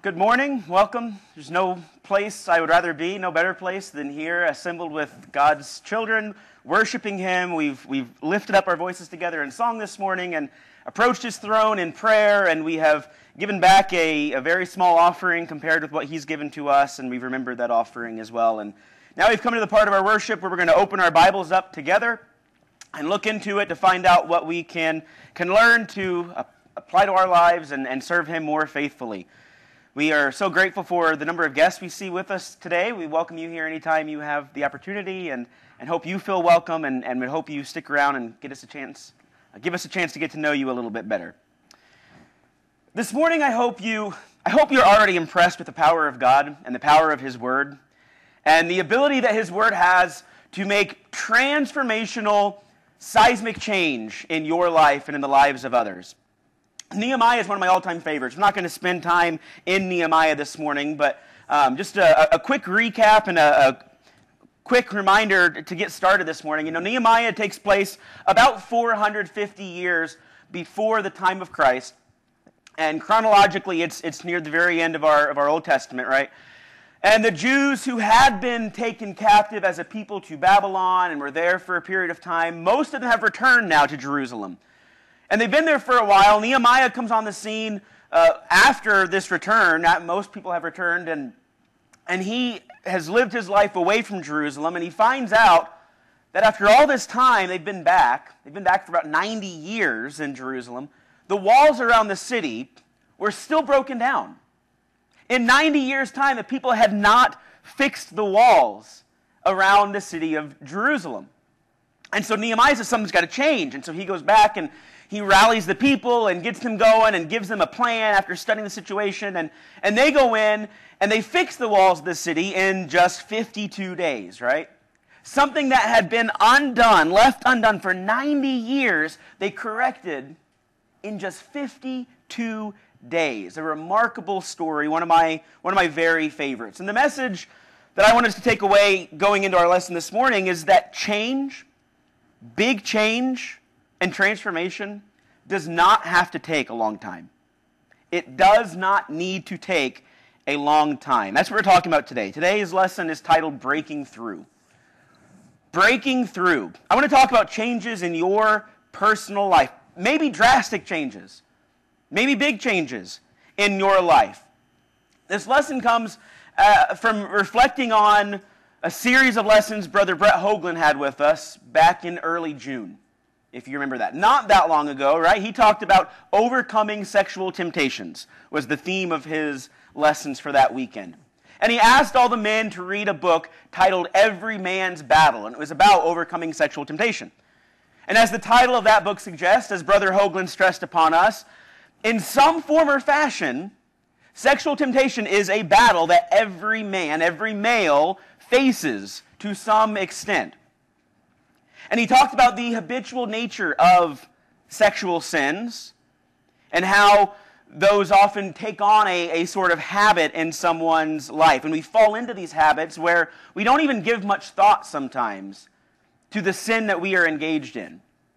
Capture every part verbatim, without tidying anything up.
Good morning, welcome. There's no place I would rather be, no better place than here, assembled with God's children, worshiping Him. We've we've lifted up our voices together in song this morning and approached His throne in prayer, and we have given back a, a very small offering compared with what He's given to us, and we've remembered that offering as well. And now we've come to the part of our worship where we're going to open our Bibles up together and look into it to find out what we can, can learn to uh, apply to our lives and, and serve Him more faithfully. We are so grateful for the number of guests we see with us today. We welcome you here anytime you have the opportunity, and, and hope you feel welcome, and, and we hope you stick around and get us a chance, uh, give us a chance to get to know you a little bit better. This morning, I hope you, I hope you're already impressed with the power of God and the power of His Word, and the ability that His Word has to make transformational, seismic change in your life and in the lives of others. Nehemiah is one of my all-time favorites. I'm not going to spend time in Nehemiah this morning, but um, just a, a quick recap and a, a quick reminder to get started this morning. You know, Nehemiah takes place about four hundred fifty years before the time of Christ, and chronologically, it's it's near the very end of our of our Old Testament, right? And the Jews who had been taken captive as a people to Babylon and were there for a period of time, most of them have returned now to Jerusalem. And they've been there for a while. Nehemiah comes on the scene uh, after this return. Not most people have returned, and and he has lived his life away from Jerusalem, and he finds out that after all this time they've been back, they've been back for about ninety years in Jerusalem, the walls around the city were still broken down. In ninety years' time, the people had not fixed the walls around the city of Jerusalem. And so Nehemiah says something's got to change, and so he goes back and he rallies the people and gets them going and gives them a plan after studying the situation. And, and they go in and they fix the walls of the city in just fifty-two days, right? Something that had been undone, left undone for ninety years, they corrected in just fifty-two days. A remarkable story, one of my, one of my very favorites. And the message that I want us to take away going into our lesson this morning is that change, big change, and transformation does not have to take a long time. It does not need to take a long time. That's what we're talking about today. Today's lesson is titled Breaking Through. Breaking Through. I want to talk about changes in your personal life. Maybe drastic changes. Maybe big changes in your life. This lesson comes uh, from reflecting on a series of lessons Brother Brett Hoagland had with us back in early June. If you remember that. Not that long ago, right? He talked about overcoming sexual temptations, was the theme of his lessons for that weekend. And he asked all the men to read a book titled Every Man's Battle, and it was about overcoming sexual temptation. And as the title of that book suggests, as Brother Hoagland stressed upon us, in some form or fashion, sexual temptation is a battle that every man, every male faces to some extent. And he talked about the habitual nature of sexual sins and how those often take on a, a sort of habit in someone's life. And we fall into these habits where we don't even give much thought sometimes to the sin that we are engaged in.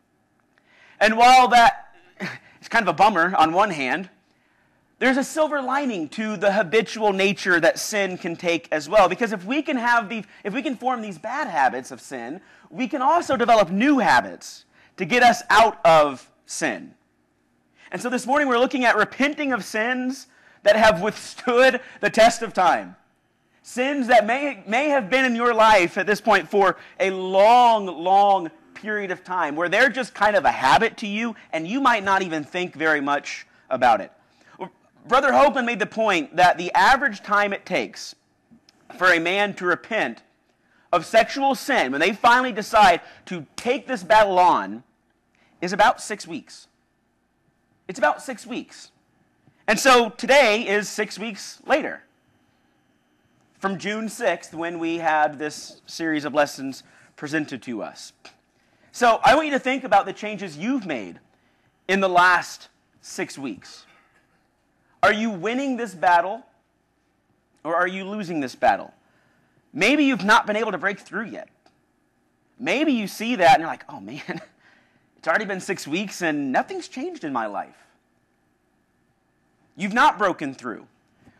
And while that is kind of a bummer on one hand, there's a silver lining to the habitual nature that sin can take as well. Because if we can have the, if we can form these bad habits of sin, we can also develop new habits to get us out of sin. And so this morning we're looking at repenting of sins that have withstood the test of time. Sins that may, may have been in your life at this point for a long, long period of time, where they're just kind of a habit to you, and you might not even think very much about it. Brother Hoagland made the point that the average time it takes for a man to repent of sexual sin, when they finally decide to take this battle on, is about six weeks. It's about six weeks. And so today is six weeks later, from June sixth, when we had this series of lessons presented to us. So I want you to think about the changes you've made in the last six weeks. Are you winning this battle, or are you losing this battle? Maybe you've not been able to break through yet. Maybe you see that and you're like, oh man, it's already been six weeks and nothing's changed in my life. You've not broken through.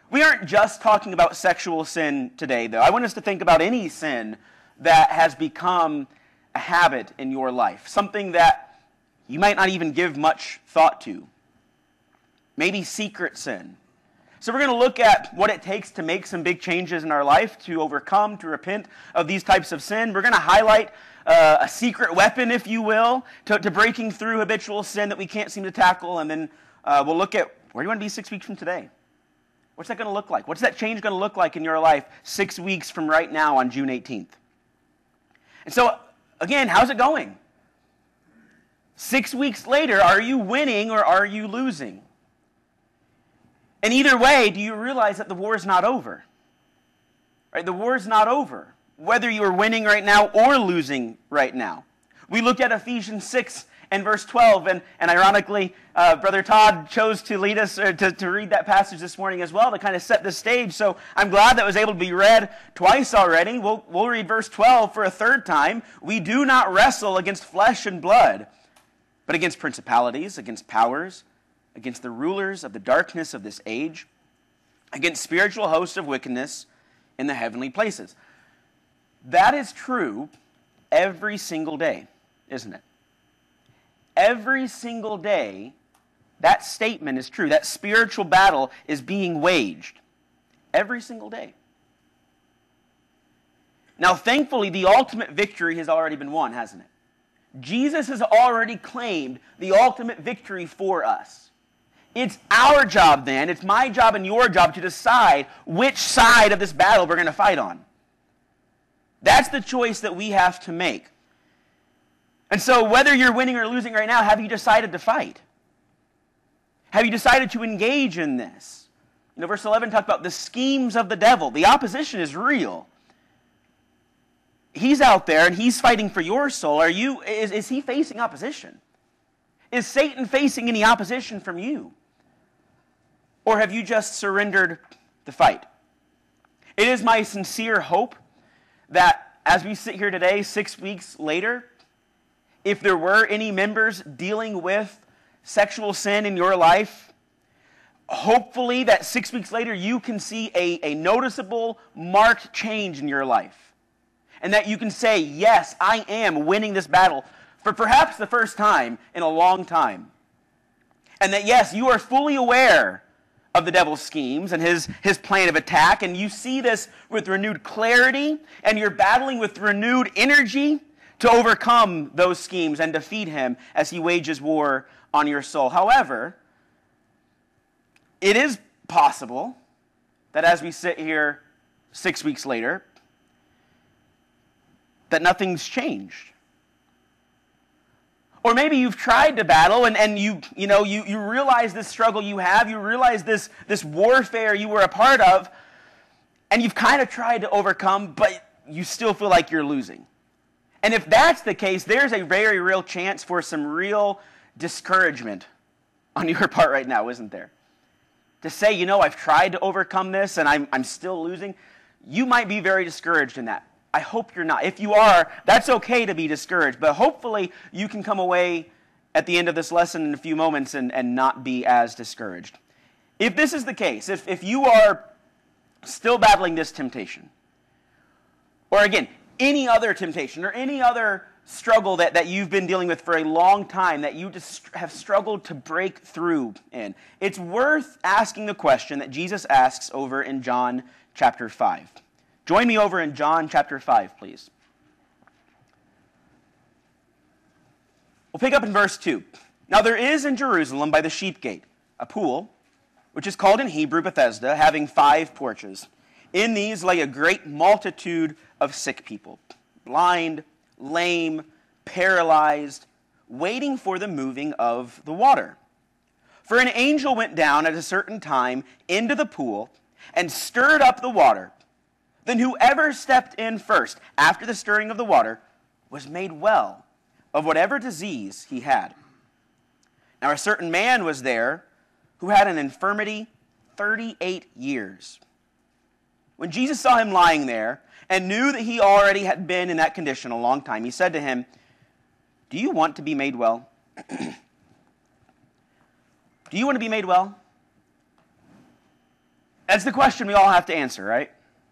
We aren't just talking about sexual sin today, though. I want us to think about any sin that has become a habit in your life, something that you might not even give much thought to. Maybe secret sin. So we're going to look at what it takes to make some big changes in our life, to overcome, to repent of these types of sin. We're going to highlight uh, a secret weapon, if you will, to, to breaking through habitual sin that we can't seem to tackle. And then uh, we'll look at where do you want to be six weeks from today? What's that going to look like? What's that change going to look like in your life six weeks from right now on June eighteenth? And so, again, how's it going? Six weeks later, are you winning or are you losing? And either way, do you realize that the war is not over? Right? The war is not over, whether you are winning right now or losing right now. We looked at Ephesians six and verse twelve, and, and ironically, uh, Brother Todd chose to lead us, or to, to read that passage this morning as well, to kind of set the stage. So I'm glad that was able to be read twice already. We'll, we'll read verse twelve for a third time. We do not wrestle against flesh and blood, but against principalities, against powers, against the rulers of the darkness of this age, against spiritual hosts of wickedness in the heavenly places. That is true every single day, isn't it? Every single day, that statement is true. That spiritual battle is being waged. Every single day. Now, thankfully, the ultimate victory has already been won, hasn't it? Jesus has already claimed the ultimate victory for us. It's our job then, it's my job and your job to decide which side of this battle we're going to fight on. That's the choice that we have to make. And so whether you're winning or losing right now, have you decided to fight? Have you decided to engage in this? You know, verse eleven talked about the schemes of the devil. The opposition is real. He's out there and he's fighting for your soul. Are you, is, is he facing opposition? Is Satan facing any opposition from you? Or have you just surrendered the fight? It is my sincere hope that as we sit here today, six weeks later, if there were any members dealing with sexual sin in your life, hopefully that six weeks later you can see a, a noticeable, marked change in your life. And that you can say, yes, I am winning this battle for perhaps the first time in a long time. And that, yes, you are fully aware of the devil's schemes and his, his plan of attack, and you see this with renewed clarity, and you're battling with renewed energy to overcome those schemes and defeat him as he wages war on your soul. However, it is possible that as we sit here six weeks later, that nothing's changed. Or maybe you've tried to battle and, and you, you, know, you, you realize this struggle you have, you realize this, this warfare you were a part of, and you've kind of tried to overcome, but you still feel like you're losing. And if that's the case, there's a very real chance for some real discouragement on your part right now, isn't there? To say, you know, I've tried to overcome this and I'm, I'm still losing, you might be very discouraged in that. I hope you're not. If you are, that's okay to be discouraged, but hopefully you can come away at the end of this lesson in a few moments and, and not be as discouraged. If this is the case, if, if you are still battling this temptation, or again, any other temptation or any other struggle that, that you've been dealing with for a long time that you just have struggled to break through in, it's worth asking the question that Jesus asks over in John chapter five. Join me over in John chapter five, please. We'll pick up in verse two. Now there is in Jerusalem by the sheep gate a pool, which is called in Hebrew Bethesda, having five porches. In these lay a great multitude of sick people, blind, lame, paralyzed, waiting for the moving of the water. For an angel went down at a certain time into the pool and stirred up the water. Then whoever stepped in first, after the stirring of the water, was made well of whatever disease he had. Now a certain man was there who had an infirmity thirty-eight years. When Jesus saw him lying there and knew that he already had been in that condition a long time, he said to him, "Do you want to be made well?" Do you want to be made well? That's the question we all have to answer, right?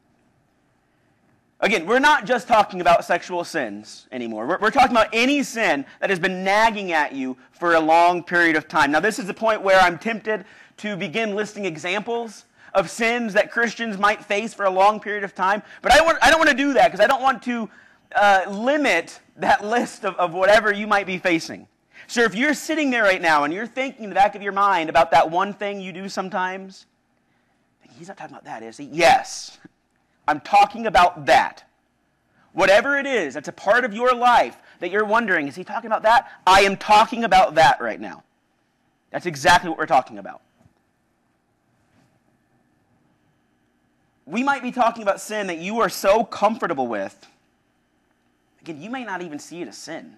Again, we're not just talking about sexual sins anymore. We're, we're talking about any sin that has been nagging at you for a long period of time. Now, this is the point where I'm tempted to begin listing examples of sins that Christians might face for a long period of time. But I, want, I don't want to do that because I don't want to uh, limit that list of, of whatever you might be facing. So if you're sitting there right now and you're thinking in the back of your mind about that one thing you do sometimes, he's not talking about that, is he? Yes. I'm talking about that. Whatever it is that's a part of your life that you're wondering, is he talking about that? I am talking about that right now. That's exactly what we're talking about. We might be talking about sin that you are so comfortable with. Again, you may not even see it as sin.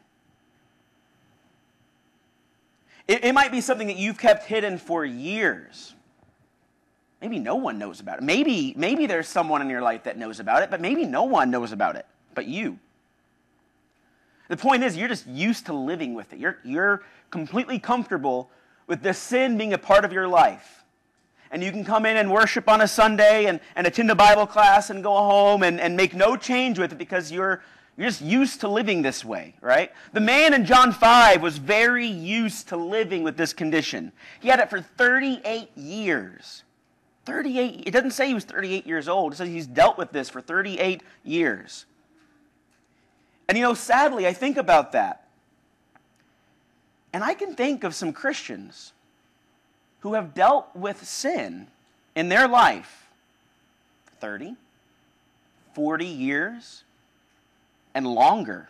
It, it might be something that you've kept hidden for years. Maybe no one knows about it. Maybe, maybe there's someone in your life that knows about it, but maybe no one knows about it but you. The point is, you're just used to living with it. You're, you're completely comfortable with this sin being a part of your life. And you can come in and worship on a Sunday and, and attend a Bible class and go home and, and make no change with it because you're, you're just used to living this way, right? The man in John five was very used to living with this condition. He had it for thirty-eight years. thirty-eight, it doesn't say he was thirty-eight years old. It says he's dealt with this for thirty-eight years. And you know, sadly, I think about that. And I can think of some Christians who have dealt with sin in their life thirty, forty years, and longer.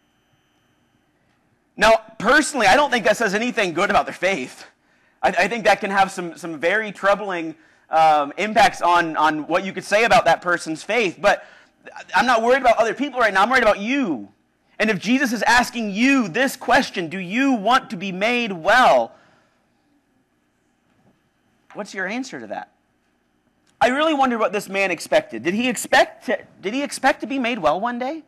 Now, personally, I don't think that says anything good about their faith. I, I think that can have some, some very troubling Um, impacts on, on what you could say about that person's faith. But I'm not worried about other people right now. I'm worried about you. And if Jesus is asking you this question, do you want to be made well? What's your answer to that? I really wonder what this man expected. Did he expect to, did he expect to be made well one day?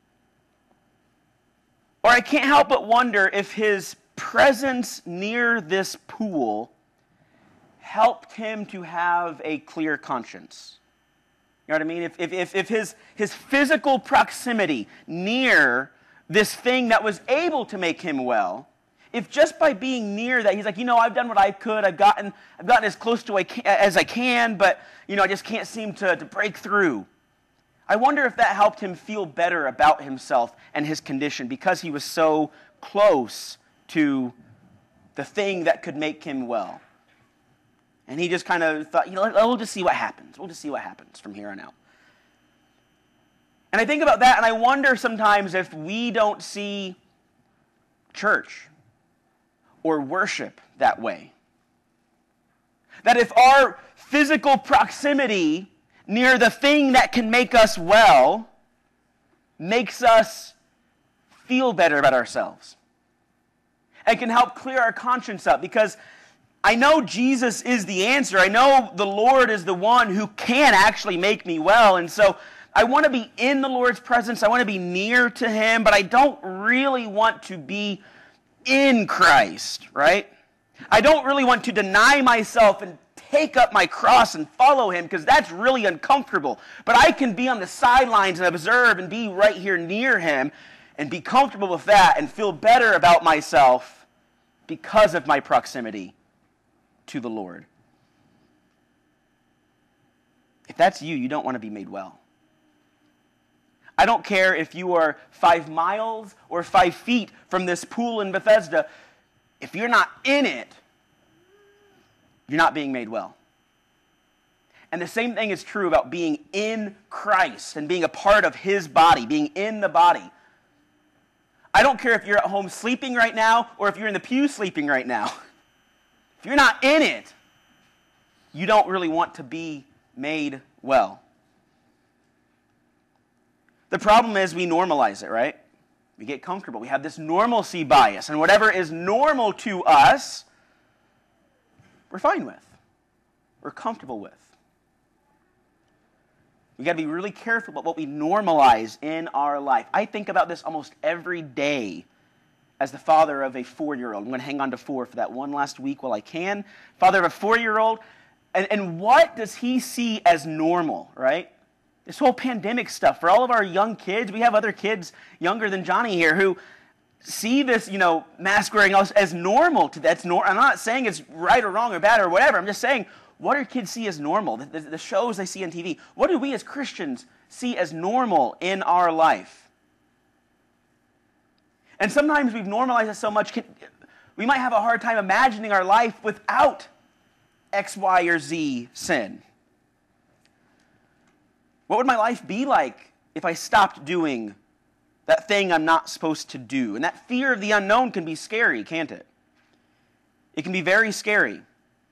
Or I can't help but wonder if his presence near this pool helped him to have a clear conscience. You know what I mean? If, if, if his, his physical proximity near this thing that was able to make him well, if just by being near that, he's like, you know, I've done what I could, I've gotten, I've gotten as close to I can, as I can, but, you know, I just can't seem to, to break through. I wonder if that helped him feel better about himself and his condition because he was so close to the thing that could make him well. And he just kind of thought, you know, we'll just see what happens. We'll just see what happens from here on out. And I think about that, and I wonder sometimes if we don't see church or worship that way. That if our physical proximity near the thing that can make us well makes us feel better about ourselves and can help clear our conscience up, because I know Jesus is the answer. I know the Lord is the one who can actually make me well. And so I want to be in the Lord's presence. I want to be near to him, but I don't really want to be in Christ, right? I don't really want to deny myself and take up my cross and follow him, because that's really uncomfortable. But I can be on the sidelines and observe and be right here near him and be comfortable with that and feel better about myself because of my proximity to the Lord. If that's you, you don't want to be made well. I don't care if you are five miles or five feet from this pool in Bethesda. If you're not in it, you're not being made well. And the same thing is true about being in Christ and being a part of his body, being in the body. I don't care if you're at home sleeping right now or if you're in the pew sleeping right now. If you're not in it, you don't really want to be made well. The problem is we normalize it, right? We get comfortable. We have this normalcy bias, and whatever is normal to us, we're fine with. We're comfortable with. We've got to be really careful about what we normalize in our life. I think about this almost every day as the father of a four-year-old. I'm going to hang on to four for that one last week while I can. Father of a four-year-old, And, and what does he see as normal, right? This whole pandemic stuff, for all of our young kids, we have other kids younger than Johnny here who see this, you know, mask wearing as, as normal. To that's nor- I'm not saying it's right or wrong or bad or whatever. I'm just saying, what do kids see as normal? The, the, the shows they see on T V. What do we as Christians see as normal in our life? And sometimes we've normalized it so much, we might have a hard time imagining our life without X, Y, or Z sin. What would my life be like if I stopped doing that thing I'm not supposed to do? And that fear of the unknown can be scary, can't it? It can be very scary.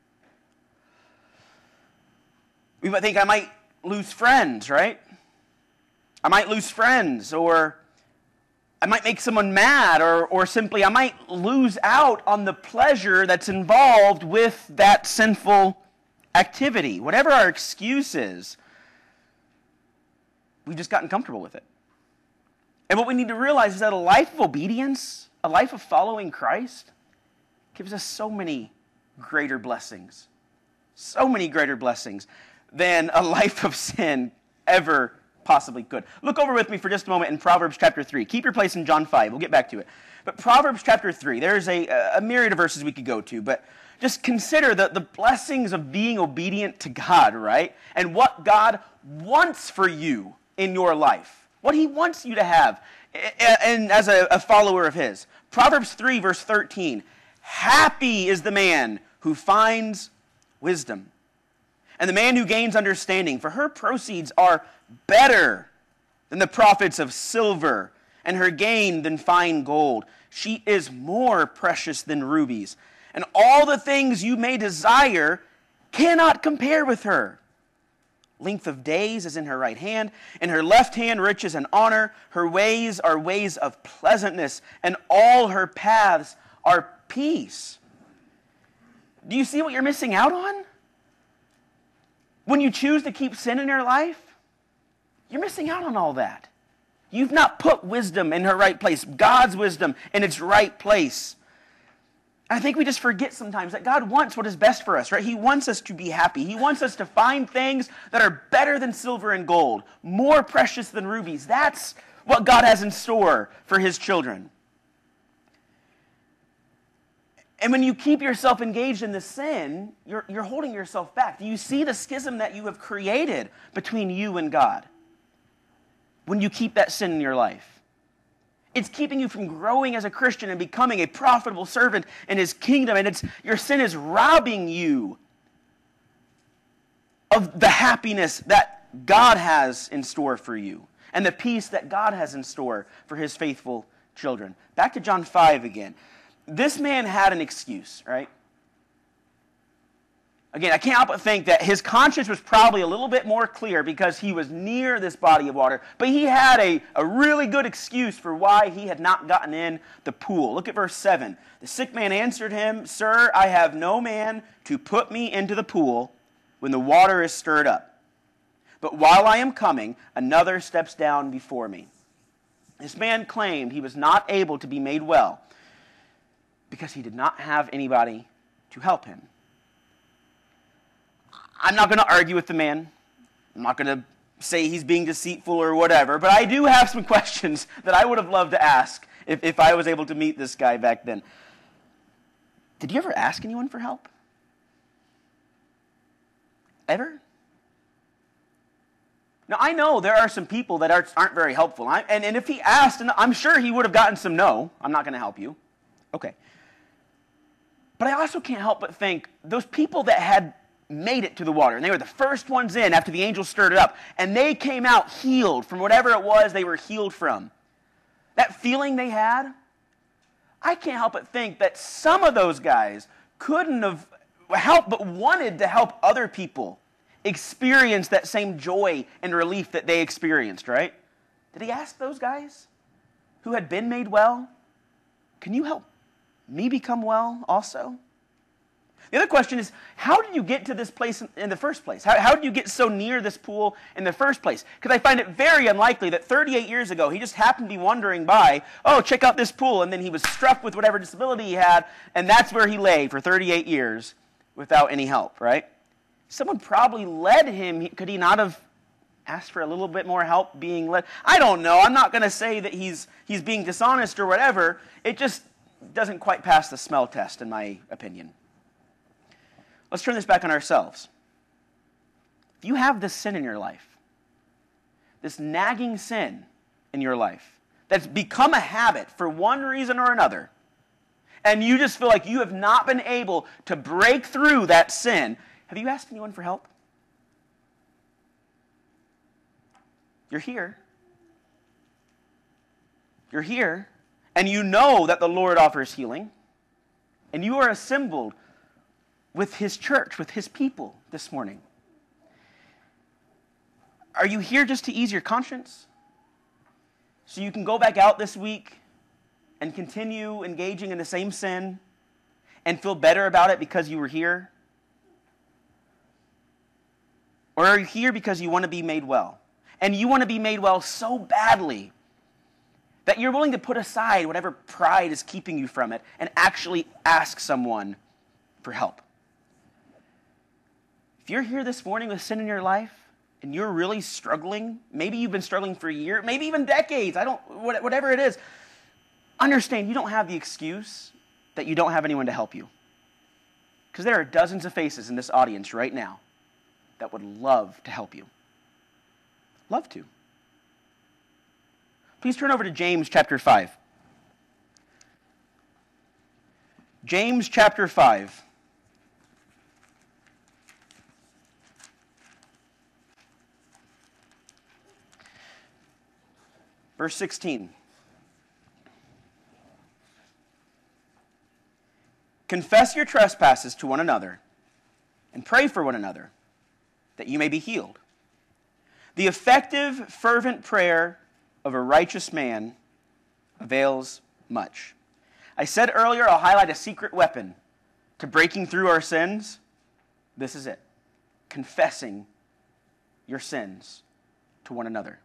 We might think I might lose friends, right? I might lose friends, or I might make someone mad, or, or simply I might lose out on the pleasure that's involved with that sinful activity. Whatever our excuse is, we've just gotten comfortable with it. And what we need to realize is that a life of obedience, a life of following Christ, gives us so many greater blessings. So many greater blessings than a life of sin ever possibly could. Look over with me for just a moment in Proverbs chapter three. Keep your place in John five. We'll get back to it. But Proverbs chapter three, there's a, a myriad of verses we could go to, but just consider the, the blessings of being obedient to God, right? And what God wants for you in your life. What he wants you to have and as a, a follower of his. Proverbs three, verse thirteen. Happy is the man who finds wisdom, and the man who gains understanding, for her proceeds are better than the profits of silver, and her gain than fine gold. She is more precious than rubies, and all the things you may desire cannot compare with her. Length of days is in her right hand, in her left hand riches and honor. Her ways are ways of pleasantness, and all her paths are peace. Do you see what you're missing out on? When you choose to keep sin in your life, you're missing out on all that. You've not put wisdom in her right place, God's wisdom in its right place. I think we just forget sometimes that God wants what is best for us, right? He wants us to be happy. He wants us to find things that are better than silver and gold, more precious than rubies. That's what God has in store for his children. And when you keep yourself engaged in the sin, you're, you're holding yourself back. Do you see the schism that you have created between you and God when you keep that sin in your life? It's keeping you from growing as a Christian and becoming a profitable servant in his kingdom. And it's your sin is robbing you of the happiness that God has in store for you and the peace that God has in store for his faithful children. Back to John five again. This man had an excuse, right? Again, I can't help but think that his conscience was probably a little bit more clear because he was near this body of water. But he had a, a really good excuse for why he had not gotten in the pool. Look at verse seven. The sick man answered him, "Sir, I have no man to put me into the pool when the water is stirred up. But while I am coming, another steps down before me." This man claimed he was not able to be made well because he did not have anybody to help him. I'm not going to argue with the man. I'm not going to say he's being deceitful or whatever, but I do have some questions that I would have loved to ask if, if I was able to meet this guy back then. Did you ever ask anyone for help? Ever? Now, I know there are some people that aren't, aren't very helpful, I, and, and if he asked, and I'm sure he would have gotten some no, I'm not going to help you. Okay. But I also can't help but think those people that had made it to the water, and they were the first ones in after the angel stirred it up, and they came out healed from whatever it was they were healed from. That feeling they had, I can't help but think that some of those guys couldn't have helped but wanted to help other people experience that same joy and relief that they experienced, right? Did he ask those guys who had been made well, "Can you help me become well also?" The other question is, how did you get to this place in the first place? How, how did you get so near this pool in the first place? Because I find it very unlikely that thirty-eight years ago, he just happened to be wandering by, oh, check out this pool, and then he was struck with whatever disability he had, and that's where he lay for thirty-eight years without any help, right? Someone probably led him. Could he not have asked for a little bit more help being led? I don't know. I'm not going to say that he's he's being dishonest or whatever. It just doesn't quite pass the smell test, in my opinion. Let's turn this back on ourselves. If you have this sin in your life, this nagging sin in your life, that's become a habit for one reason or another, and you just feel like you have not been able to break through that sin, have you asked anyone for help? You're here. You're here, and you know that the Lord offers healing, and you are assembled with His church, with His people this morning. Are you here just to ease your conscience? So you can go back out this week and continue engaging in the same sin and feel better about it because you were here? Or are you here because you want to be made well? And you want to be made well so badly that you're willing to put aside whatever pride is keeping you from it and actually ask someone for help. If you're here this morning with sin in your life and you're really struggling, maybe you've been struggling for a year, maybe even decades, I don't, whatever it is, understand you don't have the excuse that you don't have anyone to help you. Because there are dozens of faces in this audience right now that would love to help you. Love to. Please turn over to James chapter five. James chapter five. Verse sixteen. Confess your trespasses to one another and pray for one another that you may be healed. The effective, fervent prayer of a righteous man avails much. I said earlier I'll highlight a secret weapon to breaking through our sins. This is it. Confessing your sins to one another.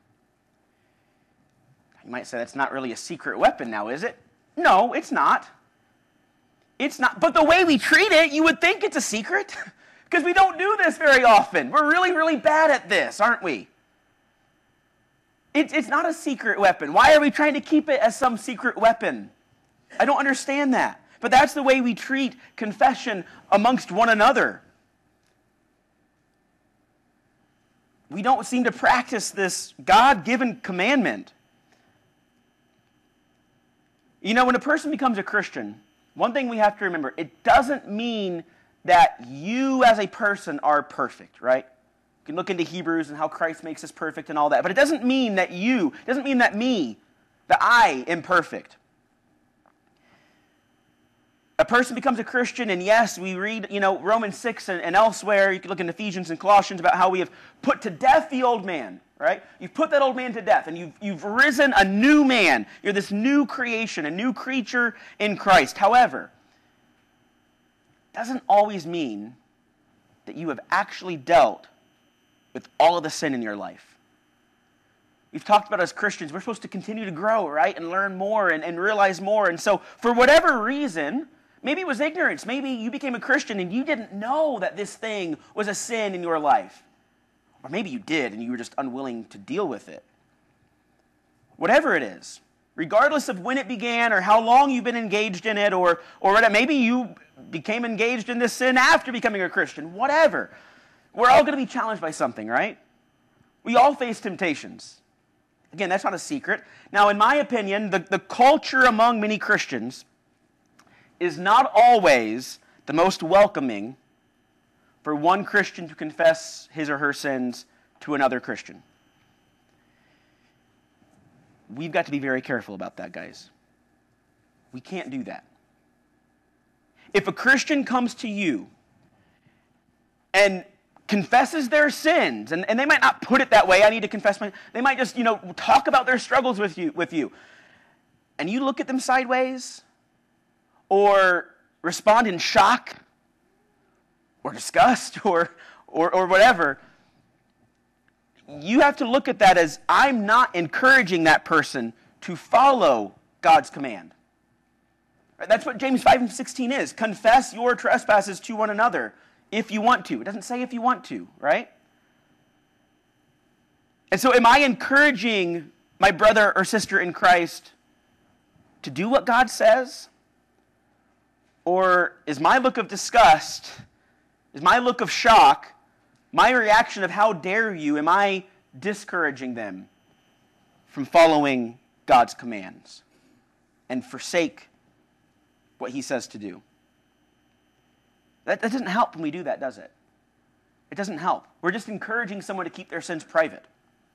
You might say that's not really a secret weapon now, is it? No, it's not. It's not. But the way we treat it, you would think it's a secret because we don't do this very often. We're really, really bad at this, aren't we? It's, it's not a secret weapon. Why are we trying to keep it as some secret weapon? I don't understand that. But that's the way we treat confession amongst one another. We don't seem to practice this God-given commandment. You know, when a person becomes a Christian, one thing we have to remember, it doesn't mean that you as a person are perfect, right? You can look into Hebrews and how Christ makes us perfect and all that. But it doesn't mean that you, it doesn't mean that me, that I am perfect. A person becomes a Christian, and yes, we read, you know, Romans six and, and elsewhere. You can look in Ephesians and Colossians about how we have put to death the old man, right? You've put that old man to death, and you've, you've risen a new man. You're this new creation, a new creature in Christ. However, it doesn't always mean that you have actually dealt with all of the sin in your life. We've talked about as Christians, we're supposed to continue to grow, right? And learn more and, and realize more. And so for whatever reason, maybe it was ignorance. Maybe you became a Christian and you didn't know that this thing was a sin in your life. Or maybe you did and you were just unwilling to deal with it. Whatever it is, regardless of when it began or how long you've been engaged in it, or, or maybe you became engaged in this sin after becoming a Christian, whatever. We're all going to be challenged by something, right? We all face temptations. Again, that's not a secret. Now, in my opinion, the, the culture among many Christians is not always the most welcoming for one Christian to confess his or her sins to another Christian. We've got to be very careful about that, guys. We can't do that. If a Christian comes to you and confesses their sins, and, and they might not put it that way, I need to confess my, they might just, you know, talk about their struggles with you, with you, and you look at them sideways, or respond in shock, or disgust, or, or, or whatever, you have to look at that as, I'm not encouraging that person to follow God's command. Right? That's what James five and sixteen is. Confess your trespasses to one another. if you want to. It doesn't say if you want to, right? And so am I encouraging my brother or sister in Christ to do what God says? Or is my look of disgust, is my look of shock, my reaction of how dare you, am I discouraging them from following God's commands and forsake what he says to do? That, that doesn't help when we do that, does it? It doesn't help. We're just encouraging someone to keep their sins private.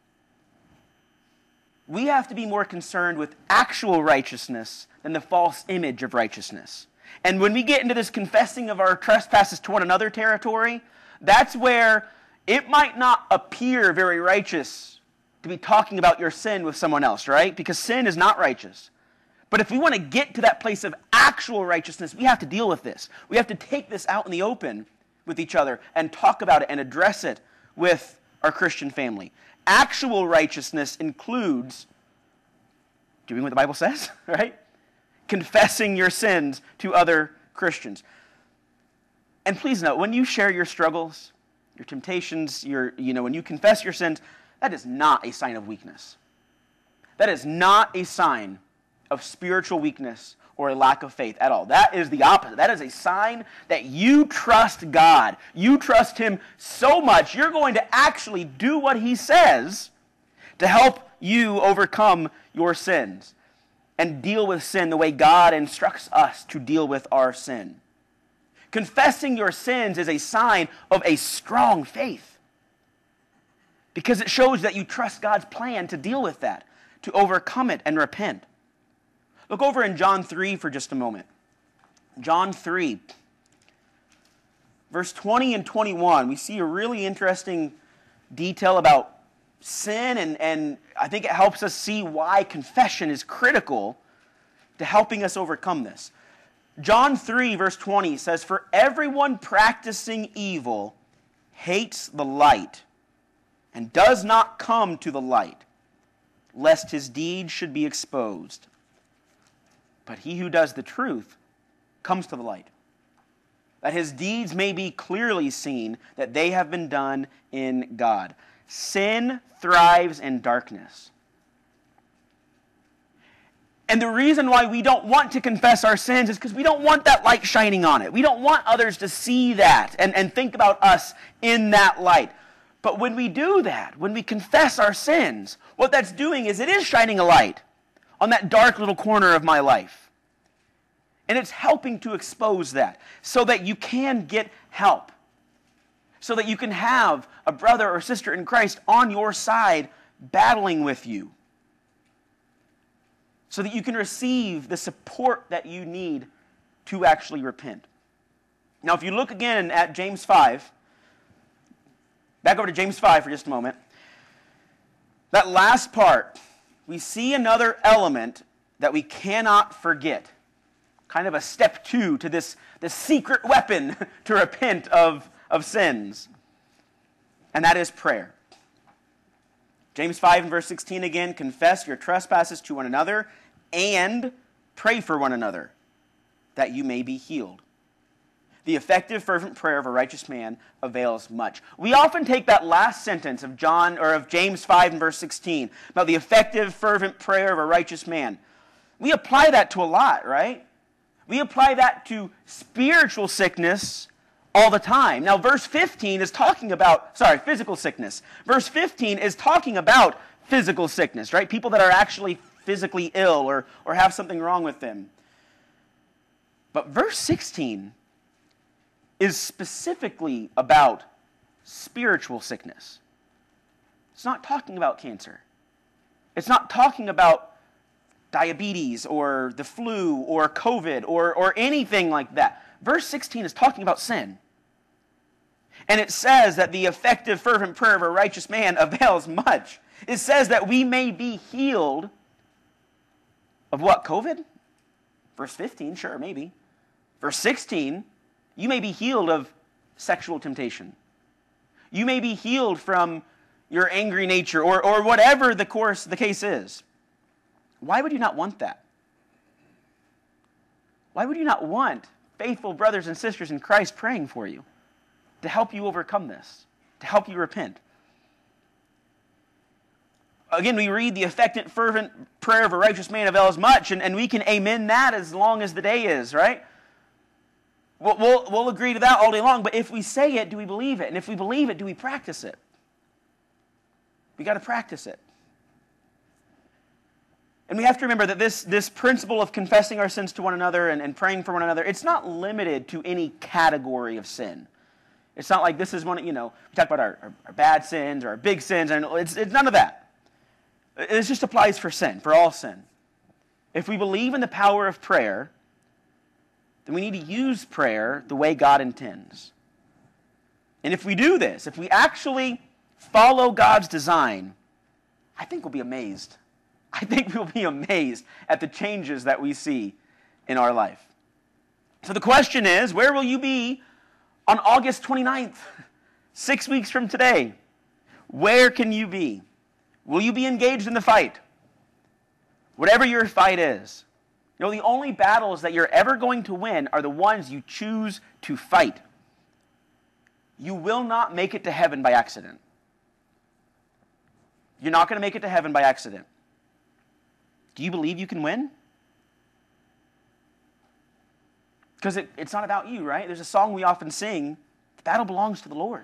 We have to be more concerned with actual righteousness than the false image of righteousness. And when we get into this confessing of our trespasses to one another territory, that's where it might not appear very righteous to be talking about your sin with someone else, right? Because sin is not righteous. But if we want to get to that place of actual righteousness, we have to deal with this. We have to take this out in the open with each other and talk about it and address it with our Christian family. Actual righteousness includes doing what the Bible says, right? Confessing your sins to other Christians. And please note, when you share your struggles, your temptations, your, you know, when you confess your sins, that is not a sign of weakness. That is not a sign of spiritual weakness or a lack of faith at all. That is the opposite. That is a sign that you trust God. You trust him so much, you're going to actually do what he says to help you overcome your sins and deal with sin the way God instructs us to deal with our sin. Confessing your sins is a sign of a strong faith because it shows that you trust God's plan to deal with that, to overcome it and repent. Look over in John three for just a moment. John three, verse twenty and twenty-one, we see a really interesting detail about sin, and, and I think it helps us see why confession is critical to helping us overcome this. John three, verse twenty says, "For everyone practicing evil hates the light and does not come to the light, lest his deeds should be exposed. But he who does the truth comes to the light, that his deeds may be clearly seen, that they have been done in God." Sin thrives in darkness. And the reason why we don't want to confess our sins is because we don't want that light shining on it. We don't want others to see that and, and think about us in that light. But when we do that, when we confess our sins, what that's doing is it is shining a light on that dark little corner of my life. And it's helping to expose that so that you can get help. So that you can have a brother or sister in Christ on your side battling with you. So that you can receive the support that you need to actually repent. Now, if you look again at James five, back over to James five for just a moment. That last part, we see another element that we cannot forget. Kind of a step two to this, this secret weapon to repent of, of sins. And that is prayer. James five and verse sixteen again, "Confess your trespasses to one another and pray for one another, that you may be healed. The effective, fervent prayer of a righteous man avails much." We often take that last sentence of John or of James five and verse sixteen about the effective, fervent prayer of a righteous man. We apply that to a lot, right? We apply that to spiritual sickness all the time. Now, verse fifteen is talking about, sorry, physical sickness. Verse fifteen is talking about physical sickness, right? People that are actually physically ill or, or have something wrong with them. But verse sixteen is specifically about spiritual sickness. It's not talking about cancer. It's not talking about diabetes or the flu or COVID or, or anything like that. Verse sixteen is talking about sin. And it says that the effective, fervent prayer of a righteous man avails much. It says that we may be healed of what, COVID? Verse fifteen, sure, maybe. Verse sixteen, you may be healed of sexual temptation. You may be healed from your angry nature or, or whatever the course, the case is. Why would you not want that? Why would you not want faithful brothers and sisters in Christ praying for you? to help you overcome this, to help you repent. Again, we read the effective, fervent prayer of a righteous man avails much, and, and we can amen that as long as the day is, right? We'll, we'll, we'll agree to that all day long, but if we say it, do we believe it? And if we believe it, do we practice it? We got to practice it. And we have to remember that this, this principle of confessing our sins to one another and, and praying for one another, it's not limited to any category of sin. It's not like this is one, you know, we talk about our, our, our bad sins or our big sins, and it's, it's none of that. This just applies for sin, for all sin. If we believe in the power of prayer, then we need to use prayer the way God intends. And if we do this, if we actually follow God's design, I think we'll be amazed. I think we'll be amazed at the changes that we see in our life. So the question is, where will you be on August twenty-ninth, six weeks from today? Where can you be? Will you be engaged in the fight? Whatever your fight is. You know, the only battles that you're ever going to win are the ones you choose to fight. You will not make it to heaven by accident. You're not going to make it to heaven by accident. Do you believe you can win? Because it, it's not about you, right? There's a song we often sing, the battle belongs to the Lord.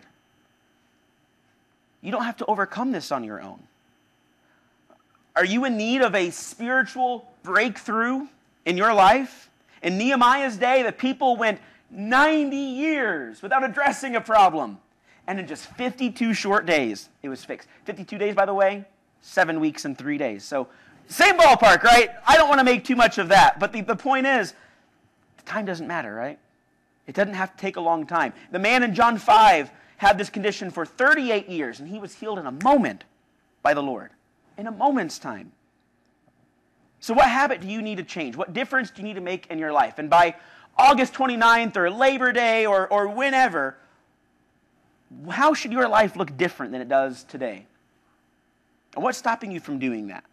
You don't have to overcome this on your own. Are you in need of a spiritual breakthrough in your life? In Nehemiah's day, the people went ninety years without addressing a problem. And in just fifty-two short days, it was fixed. fifty-two days, by the way, seven weeks and three days. So, same ballpark, right? I don't want to make too much of that. But the, the point is, the time doesn't matter, right? It doesn't have to take a long time. The man in John five had this condition for thirty-eight years, and he was healed in a moment by the Lord. In a moment's time. So what habit do you need to change? What difference do you need to make in your life? And by August twenty-ninth or Labor Day or, or whenever, how should your life look different than it does today? And what's stopping you from doing that?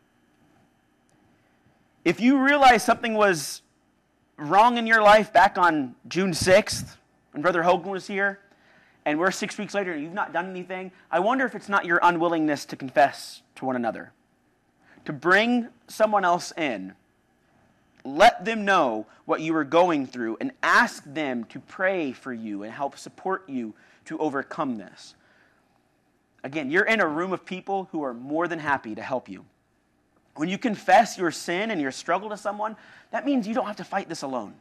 If you realize something was wrong in your life back on June sixth, when Brother Hogan was here, and we're six weeks later and you've not done anything, I wonder if it's not your unwillingness to confess to one another. To bring someone else in, let them know what you are going through, and ask them to pray for you and help support you to overcome this. Again, you're in a room of people who are more than happy to help you. When you confess your sin and your struggle to someone, that means you don't have to fight this alone.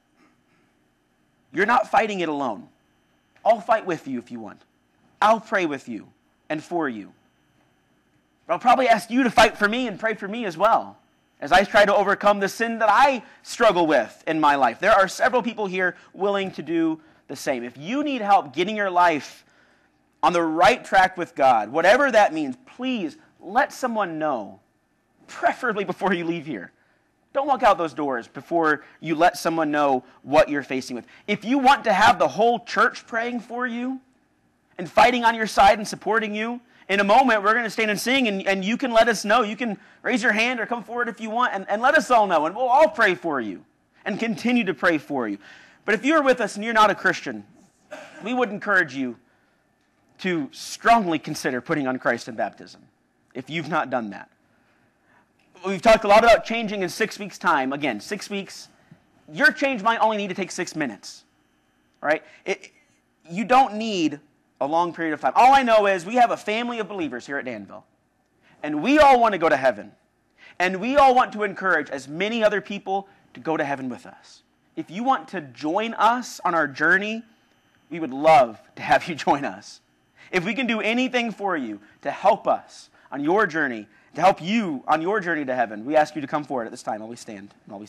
You're not fighting it alone. I'll fight with you if you want. I'll pray with you and for you. But I'll probably ask you to fight for me and pray for me as well, as I try to overcome the sin that I struggle with in my life. There are several people here willing to do the same. If you need help getting your life on the right track with God, whatever that means, please let someone know, preferably before you leave here. Don't walk out those doors before you let someone know what you're facing with. If you want to have the whole church praying for you and fighting on your side and supporting you, in a moment we're going to stand and sing, and, and you can let us know. You can raise your hand or come forward if you want, and, and let us all know, and we'll all pray for you and continue to pray for you. But if you're with us and you're not a Christian, we would encourage you to strongly consider putting on Christ in baptism if you've not done that. We've talked a lot about changing in six weeks' time. Again, six weeks. Your change might only need to take six minutes. Right? It, you don't need a long period of time. All I know is we have a family of believers here at Danville. And we all want to go to heaven. And we all want to encourage as many other people to go to heaven with us. If you want to join us on our journey, we would love to have you join us. If we can do anything for you to help us on your journey, to help you on your journey to heaven, we ask you to come forward at this time while we stand and while we